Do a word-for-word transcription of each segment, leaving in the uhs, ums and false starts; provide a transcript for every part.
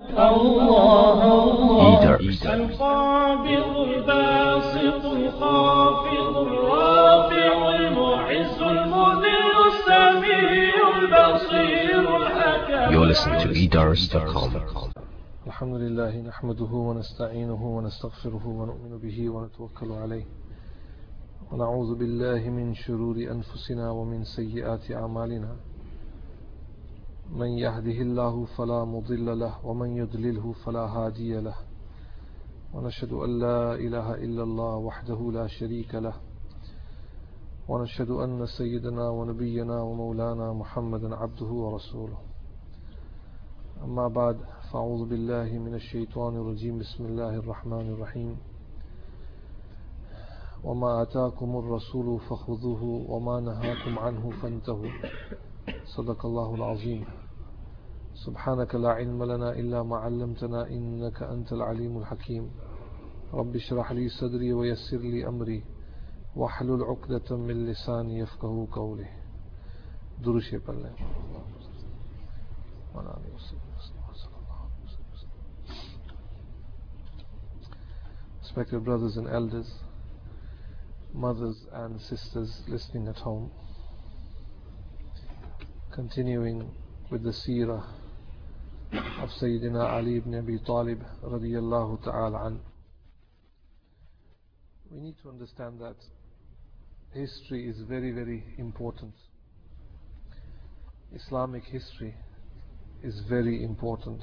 الله الله القابض الباسط الخافض الرافع المعز المذل السميع البصير الحكيم. You're listening to e dars dot com. الحمد لله نحمده ونستعينه ونستغفره ونؤمن به ونتوكل عليه ونعوذ بالله من شرور أنفسنا ومن سيئات أعمالنا من يهده الله فلا مضل له ومن يضلله فلا هادي له ونشهد أن لا إله إلا الله وحده لا شريك له ونشهد أن سيدنا ونبينا ومولانا محمدا عبده ورسوله. أما بعد فأعوذ بالله من الشيطان الرجيم. بسم الله الرحمن الرحيم. وما آتاكم الرسول فخذوه وما نهاكم عنه فانتهوا. صدق الله العظيم. سبحانك لا علم لنا إلا ما علمتنا إنك أنت العليم الحكيم. رب اشرح لي صدري ويسر لي أمري واحلل عقدة من لساني يفقهوا قولي. درش پڑھیں. Respected brothers and elders, mothers and sisters listening at home, continuing with the seerah of Sayyidina Ali ibn Abi Talib radiyallahu ta'ala an. We need to understand that history is very, very important. Islamic history is very important.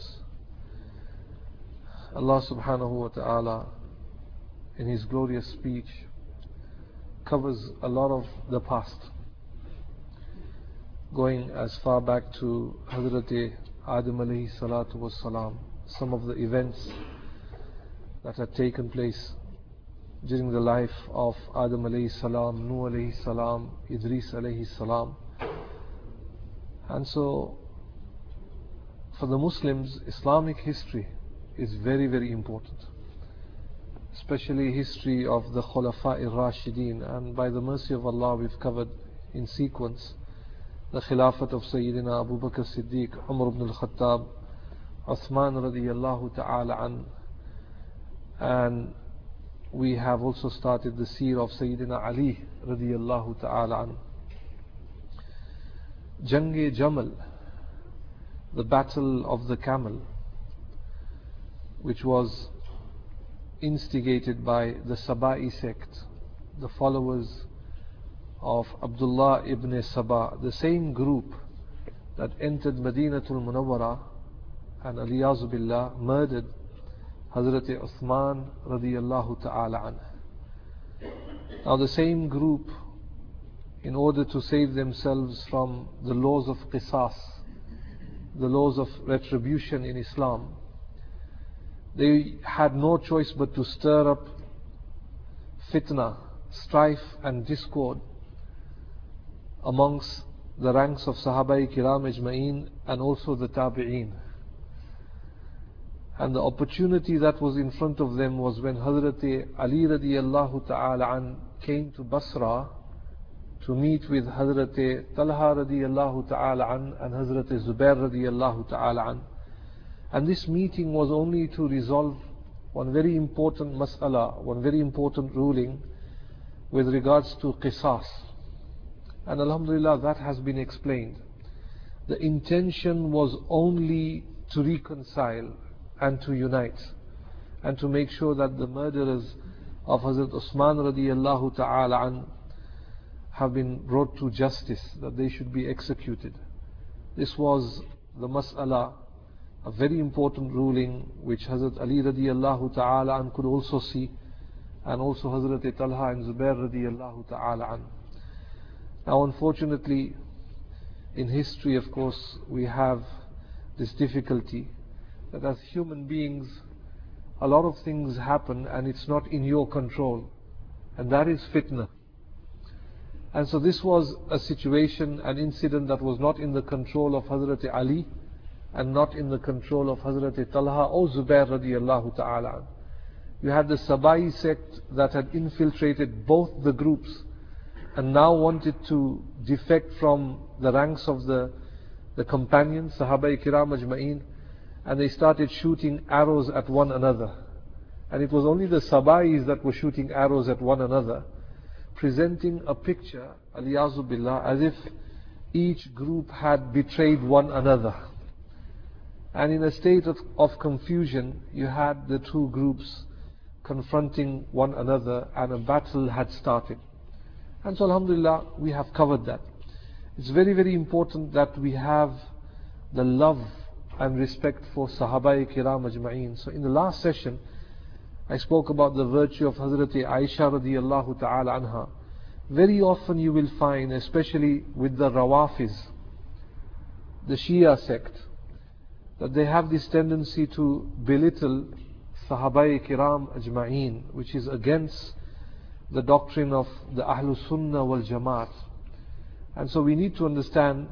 Allah subhanahu wa ta'ala in His glorious speech covers a lot of the past, going as far back to Hazrat Adam alayhi salatu was salam, some of the events that had taken place during the life of Adam alayhi salam, Nuh alayhi salam, Idris alayhi salam. And so for the Muslims, Islamic history is very, very important, especially history of the Khulafa ar-Rashideen. And by the mercy of Allah, we've covered in sequence the Khilafat of Sayyidina Abu Bakr Siddiq, Umar ibn al-Khattab, Uthman radiyallahu ta'ala an. And we have also started the seerah of Sayyidina Ali radiyallahu ta'ala an. Jang-e Jamal, the battle of the camel, which was instigated by the Saba'i sect, the followers of Abdullah ibn Sabah, the same group that entered Madinatul Munawwara and aliyazu billah murdered Hazrat Uthman radiyallahu ta'ala anhu. Now the same group, in order to save themselves from the laws of qisas, the laws of retribution in Islam, they had no choice but to stir up fitna, strife and discord amongst the ranks of Sahabai Kiram Ajma'een and also the Tabi'een. And the opportunity that was in front of them was when Hazrat Ali radiyallahu ta'ala an came to Basra to meet with Hazrat Talha radiyallahu ta'ala an and Hazrat Zubair radiyallahu ta'ala an. And this meeting was only to resolve one very important mas'ala, one very important ruling with regards to qisas. And alhamdulillah, that has been explained. The intention was only to reconcile and to unite and to make sure that the murderers of Hazrat Usman radiyallahu ta'ala an have been brought to justice, that they should be executed. This was the mas'ala, a very important ruling which Hazrat Ali radiyallahu ta'ala an could also see, and also Hazrat Talha and Zubair radiyallahu ta'ala an. Now unfortunately, in history of course we have this difficulty that as human beings a lot of things happen and it's not in your control, and that is fitna. And so this was a situation, an incident that was not in the control of Hazrat Ali and not in the control of Hazrat Talha or Zubair radiyallahu ta'ala. You had the Sabai sect that had infiltrated both the groups and now wanted to defect from the ranks of the, the companions, Sahaba Kiram Ajma'een, and they started shooting arrows at one another. And it was only the Saba'is that were shooting arrows at one another, presenting a picture, aliyazu billah, as if each group had betrayed one another. And in a state of, of confusion, you had the two groups confronting one another, and a battle had started. And so alhamdulillah, we have covered that. It's very very important that we have the love and respect for Sahabai Kiram Ajma'een. So in the last session, I spoke about the virtue of Hazrat Aisha radiyallahu ta'ala anha. Very often you will find, especially with the Rawafiz, the Shia sect, that they have this tendency to belittle Sahabai Kiram Ajma'een, which is against the doctrine of the Ahlus Sunnah wal Jamaat. And so we need to understand,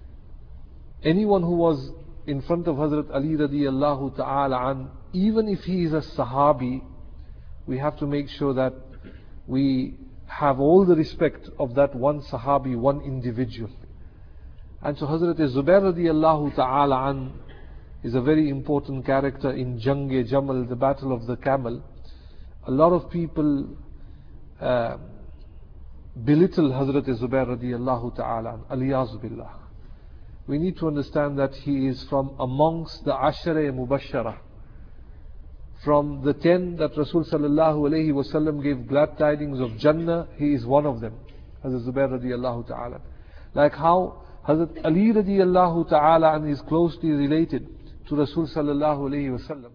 anyone who was in front of Hazrat Ali radiyallahu ta'ala an, even if he is a Sahabi, we have to make sure that we have all the respect of that one Sahabi, one individual. And so Hazrat Zubair radiyallahu ta'ala an is a very important character in Jang-e Jamal, the battle of the camel. A lot of people uh, belittle Hazrat Zubair radiyallahu ta'ala, aliyazu billah. We need to understand that he is from amongst the Ashara Mubashara. From the ten that Rasul sallallahu alayhi wasallam gave glad tidings of Jannah, he is one of them, Hazrat Zubair radiyallahu ta'ala. Like how Hazrat Ali radiyallahu ta'ala is closely related to Rasul sallallahu alayhi wasallam,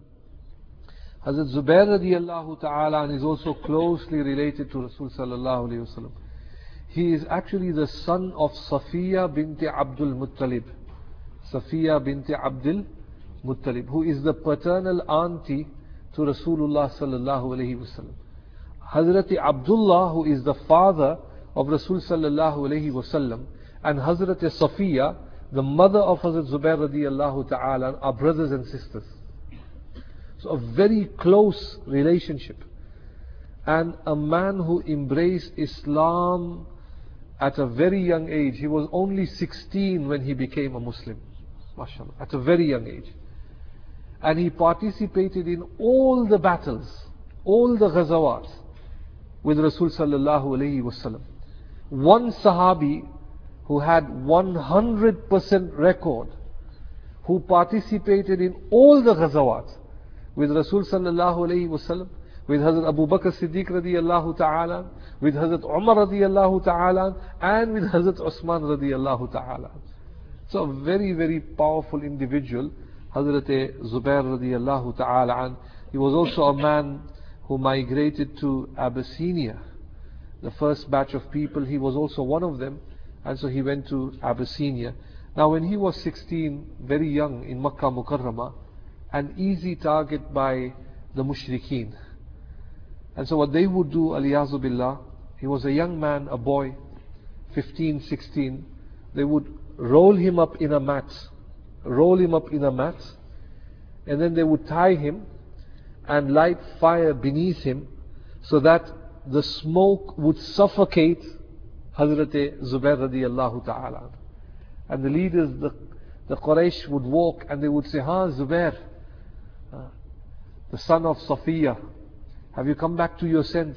Hazrat Zubair radiyallahu ta'ala is also closely related to Rasul sallallahu alayhi wasallam. He is actually the son of Safiya binti Abdul Muttalib. Safiya binti Abdul Muttalib, who is the paternal auntie to Rasulullah sallallahu alayhi wasallam. Hazrat Abdullah, who is the father of Rasul sallallahu alayhi wasallam, and Hazrat Safiya, the mother of Hazrat Zubair radiyallahu ta'ala, are brothers and sisters. So a very close relationship. And a man who embraced Islam at a very young age. He was only sixteen when he became a Muslim, mashallah, at a very young age. And he participated in all the battles, all the ghazawat with Rasul sallallahu alayhi wasallam. One Sahabi who had one hundred percent record, who participated in all the ghazawat with Rasul sallallahu alayhi wasallam, with Hazrat Abu Bakr Siddiq radiyallahu ta'ala, with Hazrat Umar radiyallahu ta'ala, and with Hazrat Usman radiyallahu ta'ala. So a very very powerful individual, Hazrat Zubair radiyallahu ta'ala. He was also a man who migrated to Abyssinia. The first batch of people, he was also one of them, and so he went to Abyssinia. Now when he was sixteen, very young, in Makkah Mukarramah, an easy target by the mushrikeen. And so what they would do, aliyazu billah, he was a young man, a boy, fifteen, sixteen, they would roll him up in a mat, roll him up in a mat, and then they would tie him and light fire beneath him, so that the smoke would suffocate Hazrat Zubair radiyallahu ta'ala. And the leaders, the, the Quraysh would walk and they would say, Ha Zubair, uh, the son of Safiya, have you come back to your sense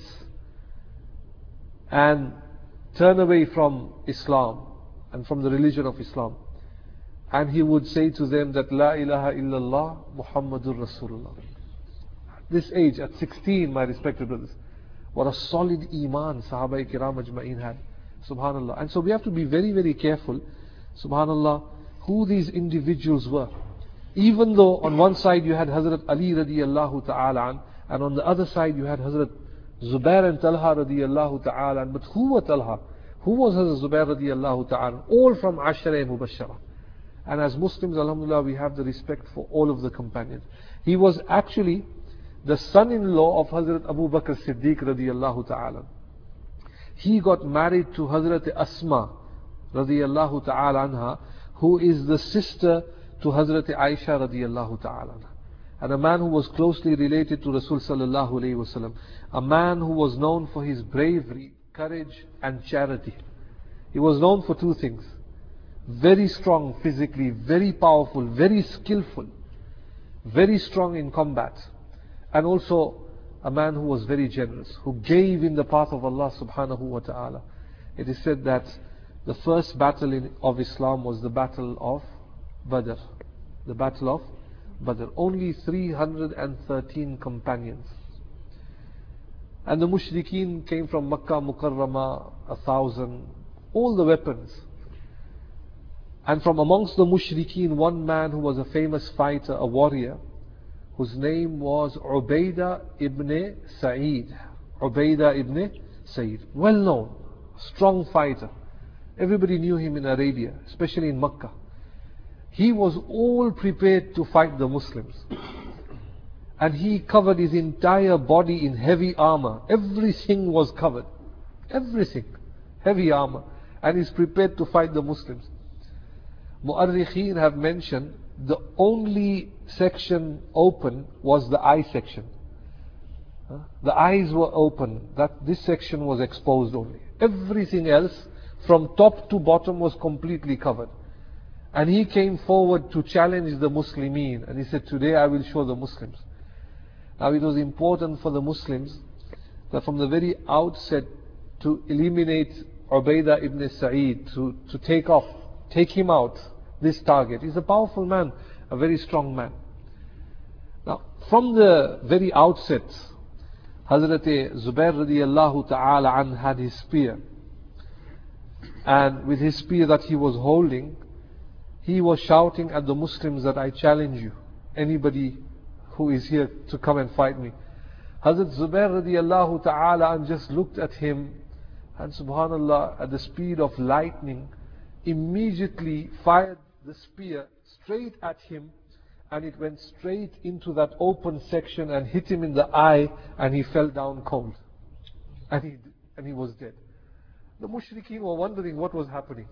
and turn away from Islam and from the religion of Islam? And he would say to them that La ilaha illallah Muhammadur Rasulullah. This age, at sixteen, my respected brothers, what a solid iman Sahabai Kiram Ajma'een had. Subhanallah. And so we have to be very very careful, subhanallah, who these individuals were. Even though on one side you had Hazrat Ali radiyallahu ta'ala an, and on the other side you had Hazrat Zubair and Talha radiyallahu ta'ala an. But who were Talha? Who was Hazrat Zubair radiyallahu ta'ala? All from Ashara Mubashara. And as Muslims, alhamdulillah, we have the respect for all of the companions. He was actually the son-in-law of Hazrat Abu Bakr Siddiq radiyallahu ta'ala. He got married to Hazrat Asma radiyallahu ta'ala anha, who is the sister to Hazrat Aisha radiyallahu ta'ala anha. And a man who was closely related to Rasul sallallahu alayhi wasallam. A man who was known for his bravery, courage and charity. He was known for two things. Very strong physically, very powerful, very skillful. very strong in combat, and also a man who was very generous, who gave in the path of Allah subhanahu wa ta'ala. It is said that the first battle in, of Islam was the battle of Badr. The battle of Badr. Only three hundred thirteen companions. And the mushrikeen came from Makkah Mukarramah, a thousand, all the weapons. And from amongst the mushrikeen, one man who was a famous fighter, a warrior, whose name was Ubaidah ibn Sa'id. Ubaidah ibn Sa'id. Well known, strong fighter. Everybody knew him in Arabia, especially in Makkah. He was all prepared to fight the Muslims. And he covered his entire body in heavy armor. Everything was covered. Everything. Heavy armor. And he's prepared to fight the Muslims. Mu'arrikheen have mentioned the only section open was the eye section. The eyes were open. That this section was exposed only. Everything else from top to bottom was completely covered. And he came forward to challenge the Muslimin. And he said, today I will show the Muslims. Now it was important for the Muslims that from the very outset to eliminate Ubaidah ibn Sa'id, to, to take off, take him out, this target. He's a powerful man, a very strong man. Now, from the very outset, Hazrat Zubair radiallahu ta'ala an had his spear. And with his spear that he was holding, he was shouting at the Muslims that I challenge you. Anybody who is here to come and fight me. Hazrat Zubair radiallahu ta'ala an just looked at him, and subhanallah, at the speed of lightning, immediately fired the spear straight at him, and it went straight into that open section and hit him in the eye, and he fell down cold. And he, and he was dead. The mushrikeen were wondering what was happening.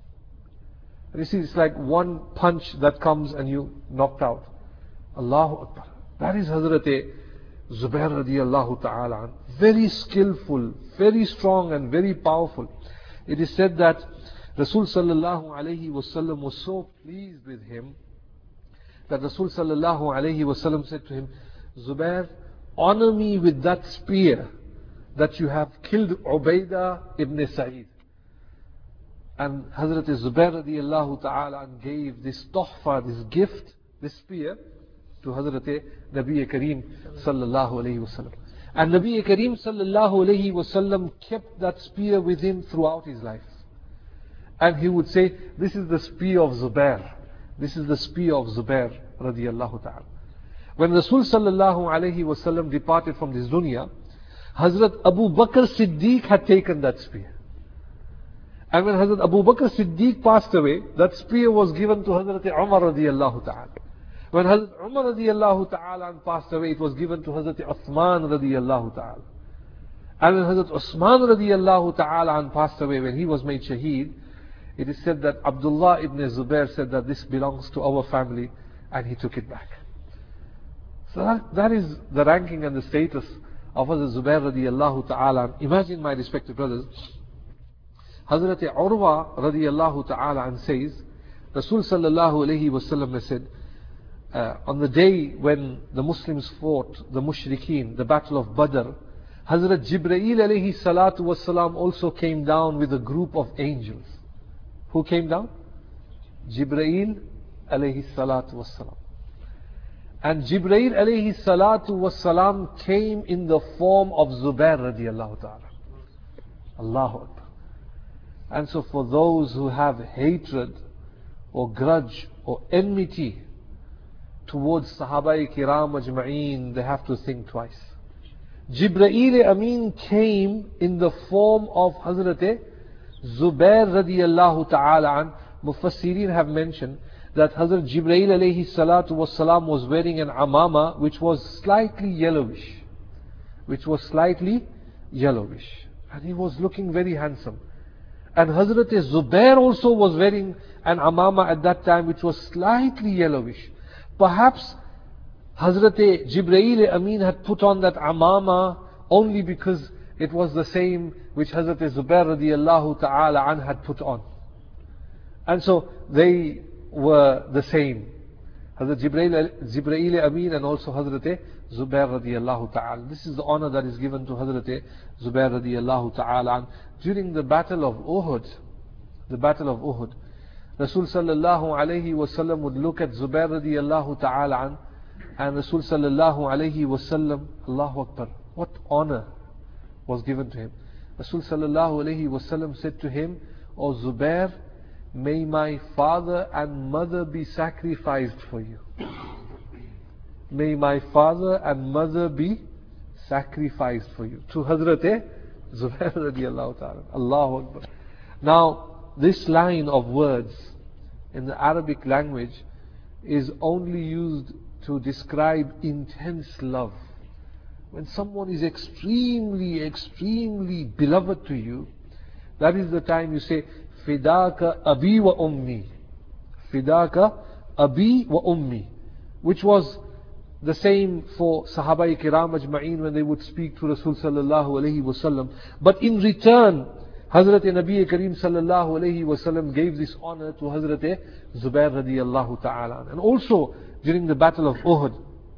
And you see, it's like one punch that comes and you knocked out. Allahu Akbar. That is Hazrat Zubair radiallahu ta'ala. Very skillful, very strong and very powerful. It is said that Rasul sallallahu alayhi wasallam was so pleased with him that Rasul sallallahu alayhi wasallam said to him, Zubair, honor me with that spear that you have killed Ubaidah ibn Sa'id. And Hazrat Zubair radiallahu ta'ala gave this tuhfa, this gift, this spear to Hazrat Nabi Kareem sallallahu alayhi wasallam. And Nabi Kareem sallallahu alayhi wasallam kept that spear with him throughout his life. And he would say, this is the spear of Zubair. This is the spear of Zubair radiallahu ta'ala. When Rasul sallallahu alayhi wasallam departed from this dunya, Hazrat Abu Bakr Siddiq had taken that spear. And when Hazrat Abu Bakr Siddiq passed away, that spear was given to Hazrat Umar radiallahu ta'ala. When Hazrat Umar radiallahu ta'ala passed away, it was given to Hazrat Uthman radiallahu ta'ala. And when Hazrat Uthman radiallahu ta'ala passed away, when he was made shaheed, it is said that Abdullah ibn Zubair said that this belongs to our family, and he took it back. So that, that is the ranking and the status of Hazrat Zubair radiallahu ta'ala. Imagine, my respected brothers, Hazrat Urwa radiallahu ta'ala says, Rasul sallallahu alayhi wasallam said, uh, on the day when the Muslims fought the mushrikeen, the battle of Badr, Hazrat Jibreel alayhi salatu wasalam also came down with a group of angels. Who came down? Jibreel alayhi salatu wasalam. And Jibreel alayhi salatu wasalam came in the form of Zubair radiallahu ta'ala. Allahu Akbar. And so for those who have hatred or grudge or enmity towards Sahaba Kiram Ajma'een, they have to think twice. Jibreel Amin came in the form of Hazrat Zubair radiallahu ta'ala an. Mufassirin have mentioned that Hazrat Jibreel alayhi salatu wasalam was wearing an amama which was slightly yellowish. Which was slightly yellowish. And he was looking very handsome. And Hazrat Zubair also was wearing an amama at that time which was slightly yellowish. Perhaps Hazrat Jibreel Amin had put on that amama only because it was the same which Hazrat Zubair radiallahu ta'ala an had put on. And so they were the same. Hazrat Jibreel, Jibreel Amin and also Hazrat Zubair radiallahu ta'ala. This is the honor that is given to Hazrat Zubair radiallahu ta'ala. During the battle of Uhud, the battle of Uhud, Rasul sallallahu alayhi wasallam would look at Zubair radiallahu ta'ala and Rasul sallallahu alayhi wasallam, Allahu Akbar, what honor was given to him. Rasul sallallahu alayhi wasallam said to him, O Zubair, may my father and mother be sacrificed for you. May my father and mother be sacrificed for you. To Hazrat Zubair radiallahu ta'ala. Allahu Akbar. Now, this line of words in the Arabic language is only used to describe intense love. When someone is extremely, extremely beloved to you, that is the time you say, Fidaka abi wa ummi. Fidaka abi wa ummi. Which was the same for Sahaba Kiram Ajma'een when they would speak to Rasul sallallahu alayhi wasallam. But in return, Hazrat Nabi Kareem sallallahu alayhi wasallam gave this honor to Hazrat Zubair radiyallahu ta'ala. And also during the battle of Uhud,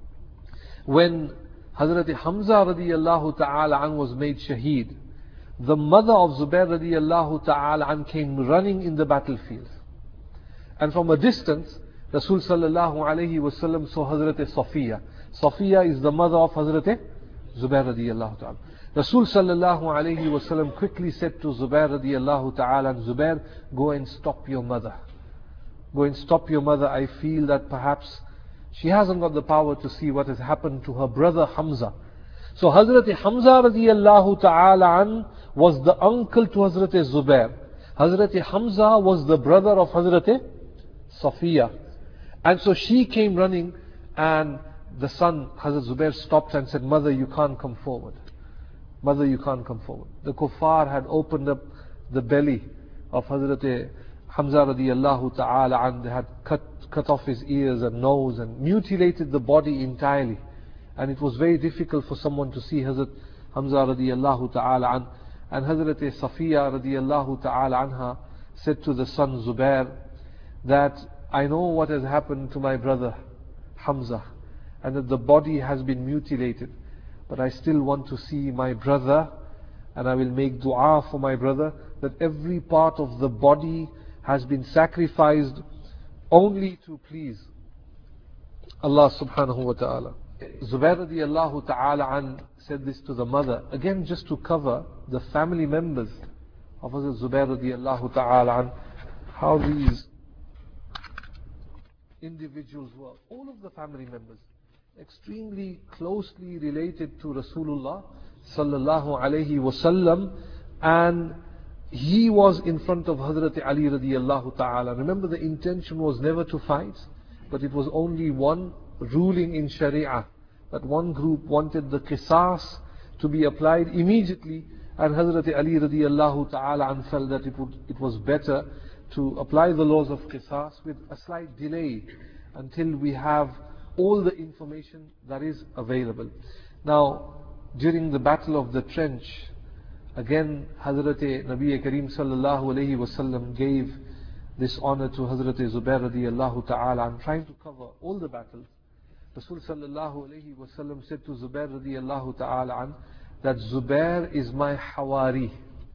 when Hazrat Hamza radiyallahu ta'ala was made shaheed, the mother of Zubair radiyallahu ta'ala came running in the battlefield. And from a distance, Rasul sallallahu alayhi wasallam saw Hazrat Safiya. Safiya is the mother of Hazrat Zubair radiyallahu ta'ala. Rasul sallallahu alayhi wasallam quickly said to Zubair radiyallahu ta'ala, Zubair, go and stop your mother. Go and stop your mother. I feel that perhaps she hasn't got the power to see what has happened to her brother Hamza. So Hazrat Hamza radiyallahu ta'ala an was the uncle to Hazrat Zubair. Hazrat Hamza was the brother of Hazrat Safiya. And so she came running, and the son, Hazrat Zubair, stopped and said, Mother, you can't come forward. Mother, you can't come forward. The kuffar had opened up the belly of Hazrat Hamza radiyallahu ta'ala and they had cut, cut off his ears and nose and mutilated the body entirely. And it was very difficult for someone to see Hazrat Hamza radiyallahu ta'ala an. And Hazrat Safiya radiyallahu ta'ala anha said to the son Zubair that I know what has happened to my brother Hamza and that the body has been mutilated, but I still want to see my brother, and I will make dua for my brother that every part of the body has been sacrificed only to please Allah subhanahu wa ta'ala. Zubair radiyallahu ta'ala an said this to the mother, again just to cover the family members of Hazrat Zubair radiyallahu ta'ala an, how these individuals were, all of the family members, extremely closely related to Rasulullah sallallahu alayhi wasallam, and he was in front of Hazrat Ali radiyallahu ta'ala. Remember, the intention was never to fight, but it was only one ruling in Sharia, that one group wanted the qisas to be applied immediately, and Hazrat Ali radiyallahu ta'ala felt that it, would, it was better to apply the laws of qisas with a slight delay until we have all the information that is available. Now, during the battle of the trench, again Hazrat Nabi Kareem sallallahu alayhi wasallam gave this honor to Hazrat Zubair radiyallahu ta'ala and trying to cover all the battles. Rasul sallallahu alayhi wasallam said to Zubair radiyallahu ta'ala an, that Zubair is my Hawari.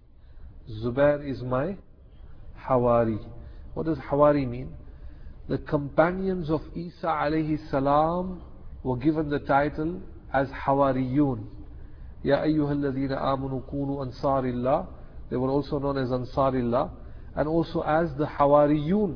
Zubair is my Hawari. What does Hawari mean? The companions of Isa alayhi salam were given the title as Hawariyun. Ya ayyuhalladhina amanu kunu ansarillah. They were also known as Ansarillah, and also as the Hawariyun.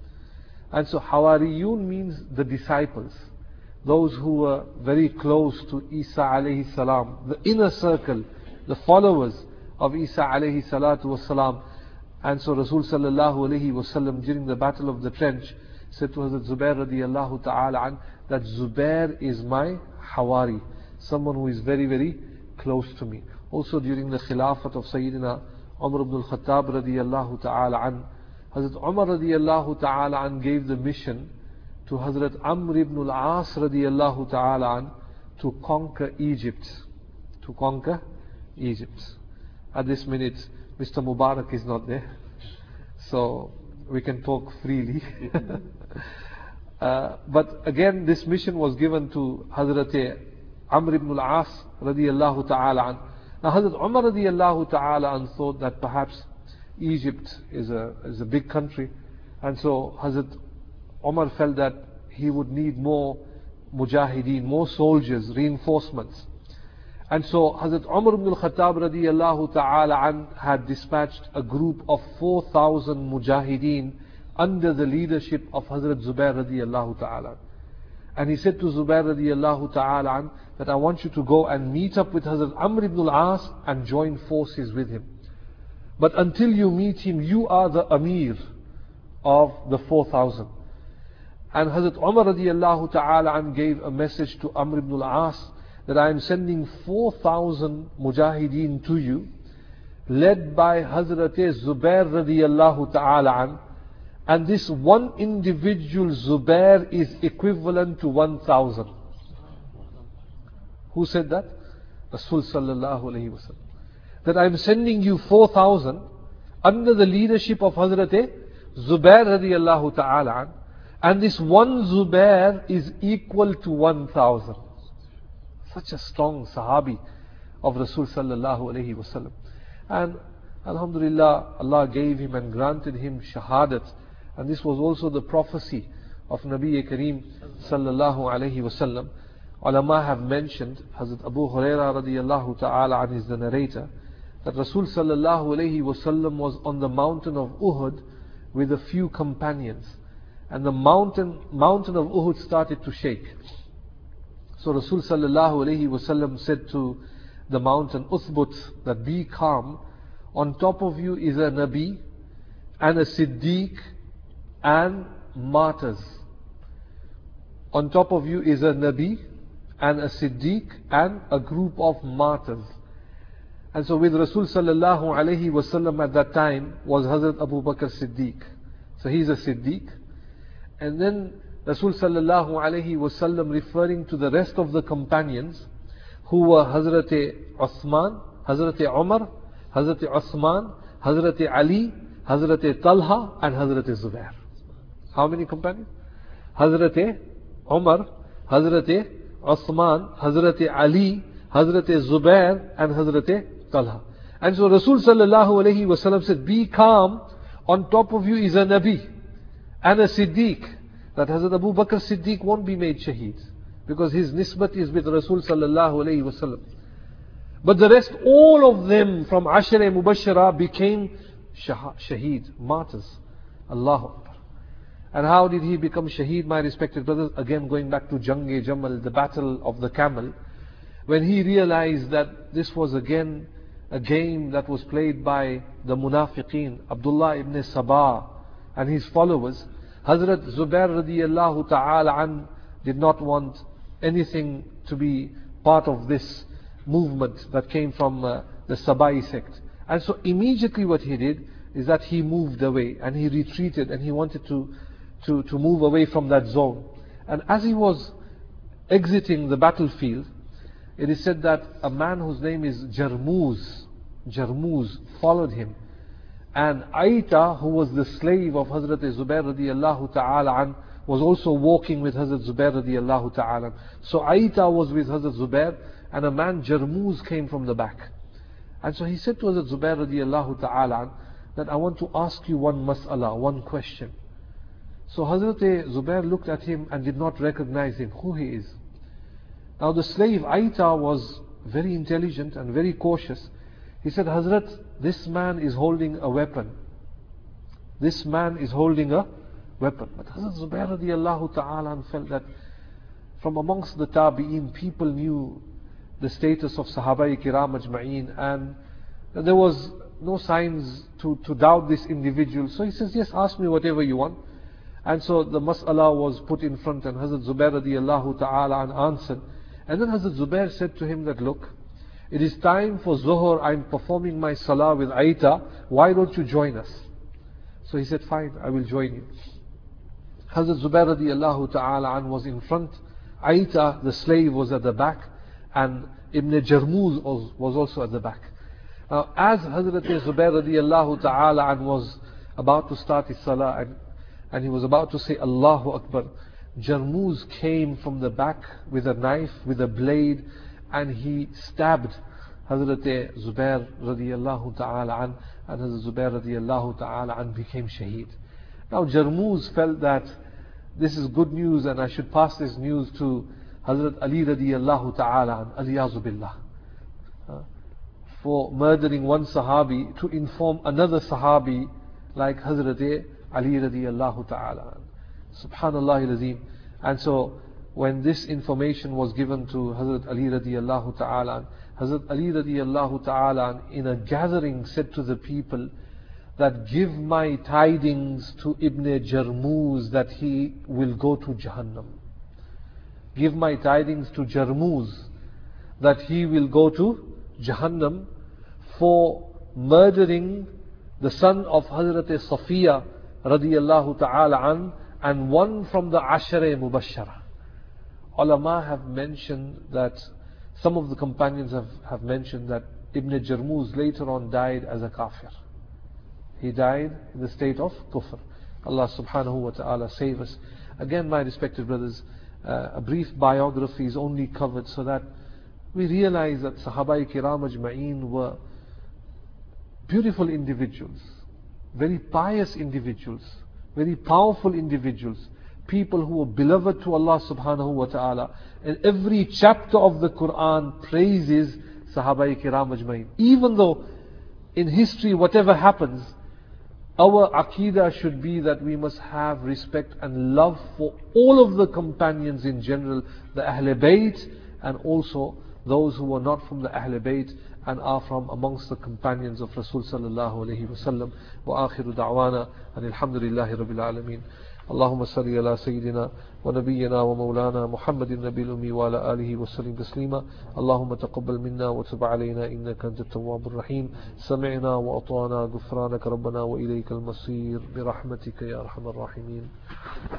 And so Hawariyun means the disciples, those who were very close to Isa alayhi salam, the inner circle, the followers of Isa alayhi salatu wasalam. And so Rasul sallallahu alayhi wasallam during the battle of the trench said to Hazrat Zubair radiyallahu ta'ala an, that Zubair is my Hawari, someone who is very very close to me. Also during the Khilafat of Sayyidina Umar ibn al-Khattab radiyallahu ta'ala an, Hazrat Umar radiyallahu ta'ala an gave the mission to Hazrat Amr ibn al-As radiyallahu ta'ala an to conquer Egypt. To conquer Egypt. At this minute, Mister Mubarak is not there, so we can talk freely. Uh, but again, this mission was given to Hazrat Amr ibn al-As radiyallahu ta'ala an. Now Hazrat Umar radiyallahu ta'ala an thought that perhaps Egypt is a, is a big country, and so Hazrat Umar felt that he would need more mujahideen, more soldiers, reinforcements. And so Hazrat Umar ibn al-Khattab radiyallahu ta'ala an had dispatched a group of four thousand mujahideen under the leadership of Hazrat Zubair radiyallahu ta'ala. And he said to Zubair radiyallahu ta'ala an, that I want you to go and meet up with Hazrat Amr ibn al-As and join forces with him. But until you meet him, you are the Amir of the four thousand. And Hazrat Umar radiyallahu ta'ala an gave a message to Amr ibn al-As that I am sending four thousand mujahideen to you, led by Hazrat Zubair radiyallahu ta'ala an. And this one individual Zubair is equivalent to one thousand. Who said that? Rasul sallallahu alayhi wa sallam. That I am sending you four thousand under the leadership of Hazrat Zubair radiyallahu ta'ala an. And this one Zubair is equal to one thousand. Such a strong Sahabi of Rasul sallallahu alayhi wa sallam. And alhamdulillah, Allah gave him and granted him shahadat. And this was also the prophecy of Nabi Kareem sallallahu alayhi wa sallam. Ulama have mentioned, Hazrat Abu Hurairah radiyallahu ta'ala an is the narrator, that Rasul sallallahu alayhi wa sallam was on the mountain of Uhud with a few companions. And the mountain, mountain of Uhud started to shake. So Rasul sallallahu alayhi wa sallam said to the mountain, Uthbut, that be calm. On top of you is a Nabi and a Siddiq and martyrs. On top of you is a Nabi and a Siddiq and a group of martyrs. And so with Rasul sallallahu alayhi wa sallam at that time was Hazrat Abu Bakr Siddiq. So he's a Siddiq. And then Rasul sallallahu alayhi wa sallam referring to the rest of the companions who were Hazrat Uthman, Hazrat Umar, Hazrat Uthman, Hazrat Ali, Hazrat Talha and Hazrat Zubair. How many companions? Hazrat Umar, Hazrat Uthman, Hazrat Ali, Hazrat Zubair and Hazrat Talha. And so Rasul sallallahu alayhi wa sallam said, be calm, on top of you is a Nabi and a Siddiq. That Hazrat Abu Bakr Siddiq won't be made shaheed, because his nisbat is with Rasul sallallahu alayhi wa sallam. But the rest, all of them from Ashara Mubashara became shaheed, martyrs. Allahu Akbar. And how did he become shaheed, my respected brothers? Again, going back to Jang-e Jamal, the battle of the camel. When he realized that this was again a game that was played by the Munafiqeen, Abdullah ibn Sabah and his followers, Hazrat Zubair radiyallahu ta'ala an did not want anything to be part of this movement that came from uh, the Sabai sect. And so immediately what he did is that he moved away and he retreated and he wanted to, to, to move away from that zone. And as he was exiting the battlefield, it is said that a man whose name is Jarmuz, Jarmuz followed him. And Aita, who was the slave of Hazrat Zubair radiyallahu ta'ala an, was also walking with Hazrat Zubair radiyallahu ta'ala an. So Aita was with Hazrat Zubair, and a man Jarmuz came from the back. And so he said to Hazrat Zubair radiyallahu ta'ala an, that I want to ask you one mas'ala, one question. So Hazrat Zubair looked at him and did not recognize him, who he is. Now the slave Aita was very intelligent and very cautious. He said, Hazrat, this man is holding a weapon. This man is holding a weapon. But Hazrat Zubair radiyallahu ta'ala felt that from amongst the Tabi'een, people knew the status of Sahaba Kiram Ajma'een, and there was no signs to, to doubt this individual. So he says, yes, ask me whatever you want. And so the mas'ala was put in front, and Hazrat Zubair radiyallahu ta'ala answered. And then Hazrat Zubair said to him that, look, it is time for Zuhur, I am performing my salah with Aita, why don't you join us? So he said, fine, I will join you. Hazrat Zubair radiyallahu ta'ala an was in front, Aita, the slave, was at the back, and Ibn Jarmuz was, was also at the back. Now as Hazrat Zubair radiyallahu ta'ala an was about to start his salah, and, and he was about to say Allahu Akbar, Jarmuz came from the back with a knife, with a blade, and he stabbed Hazrat Zubair radiallahu ta'ala an, and Hazrat Zubair radiallahu ta'ala an became shaheed. Now Jarmuz felt that this is good news and I should pass this news to Hazrat Ali radiallahu ta'ala an, aliyazu billah, uh, for murdering one Sahabi, to inform another Sahabi like Hazrat Ali radiallahu ta'ala an. Subhanallah al-Azim. And so when this information was given to Hazrat Ali radiallahu ta'ala an, Hazrat Ali radiallahu ta'ala an, in a gathering said to the people that give my tidings to Ibn Jarmuz that he will go to Jahannam. Give my tidings to Jarmuz that he will go to Jahannam for murdering the son of Hazrat Safiya radiallahu ta'ala an, and one from the Ashara Mubashara. Ulama have mentioned that, some of the companions have, have mentioned that Ibn Jarmuz later on died as a kafir. He died in the state of kufr. Allah subhanahu wa ta'ala save us. Again, my respected brothers, uh, a brief biography is only covered so that we realize that Sahaba Kiram Ajma'een were beautiful individuals, very pious individuals, very powerful individuals, people who were beloved to Allah subhanahu wa ta'ala. And every chapter of the Quran praises Sahaba Kiram Ajma'een. Even though in history whatever happens, our Aqidah should be that we must have respect and love for all of the companions in general, the Ahl Bayt, and also those who are not from the Ahl Bayt and are from amongst the companions of Rasul sallallahu alayhi wa sallam. Wa akhiru da'wana and alhamdulillahi rabbil alameen. اللهم صل على سيدنا ونبينا ومولانا محمد النبي الأمي وعلى آله وسلم تسليما. اللهم تقبل منا وتب علينا إنك أنت التواب الرحيم. سمعنا وأطعنا غفرانك ربنا وإليك المصير برحمتك يا أرحم الراحمين.